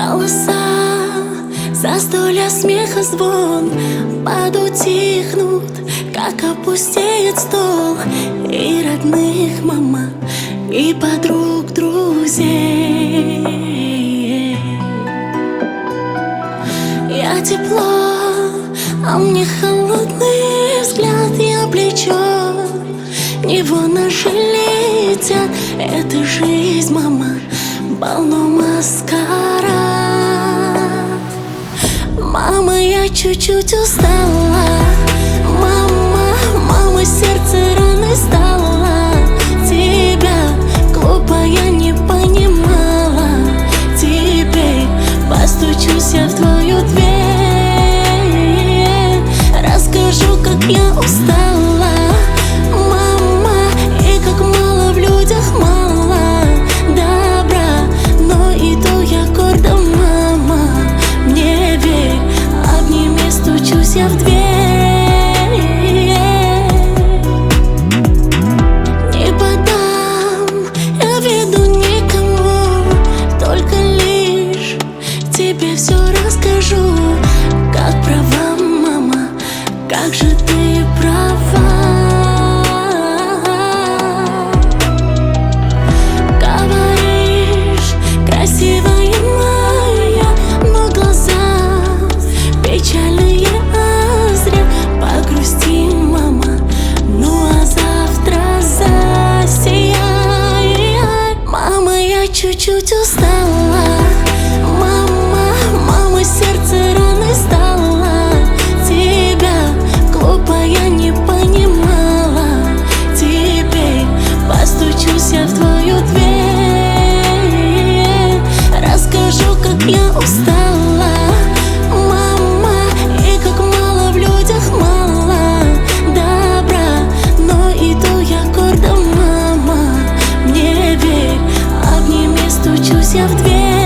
Голоса, застолья, смеха, звон подутихнут, как опустеет стол. И родных, мама, и подруг, друзей. Я тепло, а мне холодный взгляд. Я плечо, него наши летят. Это жизнь, мама, полно маскарад. Мама, я чуть-чуть устала. Мама, мама, сердце раны стало. Тебя глупо я не понимала. Теперь постучусь я в твою дверь. Расскажу, как я устала. Мама, и как мало в людях мало добра. Но иду я гордо, мама, мне верь. Обними, стучусь я в дверь. Не подам я виду никому, только лишь тебе все расскажу. Как права, мама, как же ты права. Говоришь, красивая моя, но глаза печальные, а зря. Погрусти, мама, ну а завтра засияй. Мама, я чуть-чуть устала. Мама, мама, сердце раны стало. Тебя глупо я не понимала. Теперь постучусь я в твою дверь. Расскажу, как я устала. Мама, и как мало в людях мало добра. Но иду я гордо, мама, мне верь. Обними, стучусь я в дверь.